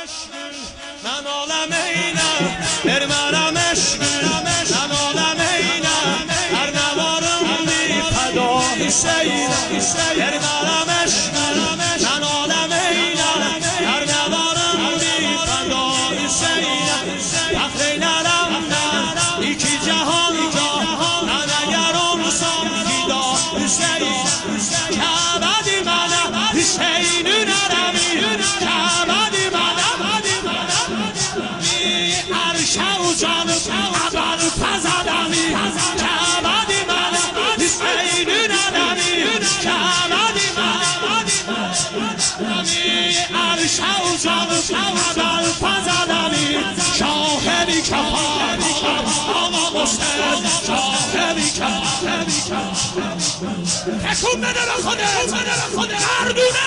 من عالم اینم در منم عشق من عالم اینم هر نوارم بی فدا حسینم در منم عشق من عالم اینم هر نوارم بی فدا حسینم وقتی نرم نه یکی جهان جا من اگرم سامگیدا حسینم کعبدی منم حسین نرمی کعبدی منم عرشه و جان اول فزدمی کعبدی منم حسین نرمی کعبدی منم عرشه و جان اول فزدمی شاهدی کفار آقا حسین شاهدی کفار تکون بده به خودت مردونه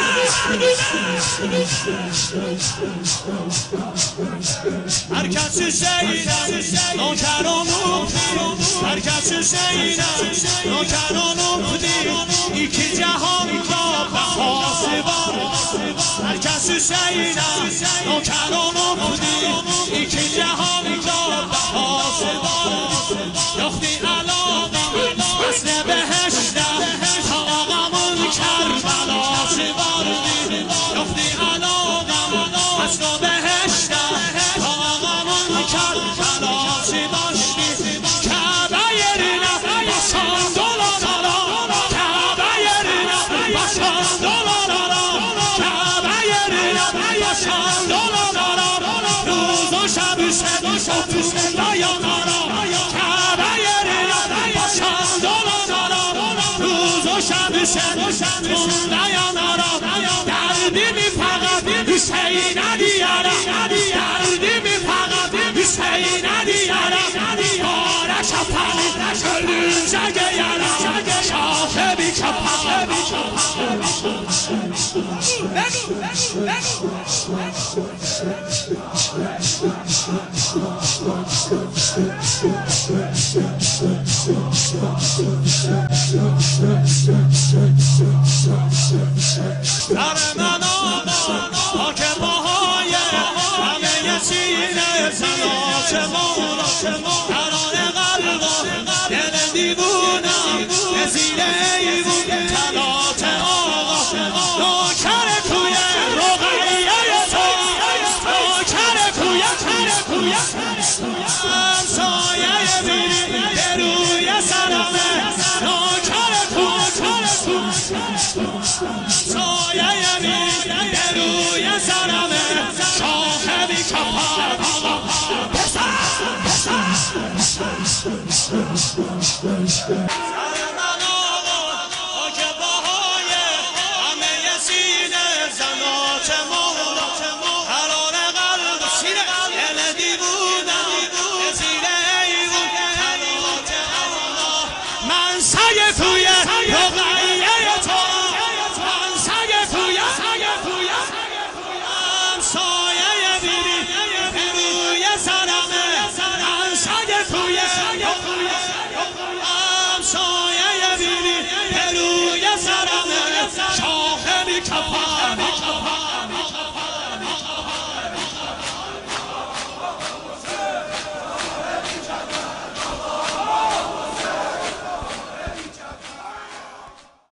هر کس حسینم نوکر و مفتی هر کس حسینم نوکر و مفتی یکی جهان را به خاصبان هر کس حسینم نوکر و مفتی یکی جهان را به خاصبان یختی علاقم اصل بهشتم آقامون کربلا سواردی یختی علاقم اصل بهشتم آقامون کربلا سواشتی کعبه یرینم باشان دولانارا کعبه یرینم باشان دولانارا کعبه یرینم باشان دولانارا روز و شب سد دایانارا کعبه یرینم باشان دولانارا روز و شب سد دایانارا دردی می فقط حسین دیارم دردی می فقط حسین دیارم بارش پنی گلون جگه یارم شاخه بی کپا در من آقا که باهای همه سینه زنات مولا قرار قلبا دل دیوونم زیر ایوون تلات آقا نوکر کوی رقیه تو نوکر کوی همسایه بیری به روی سرمه نوکر کوی سایه بیری به روی سرمه شاخه بی کپار Come on.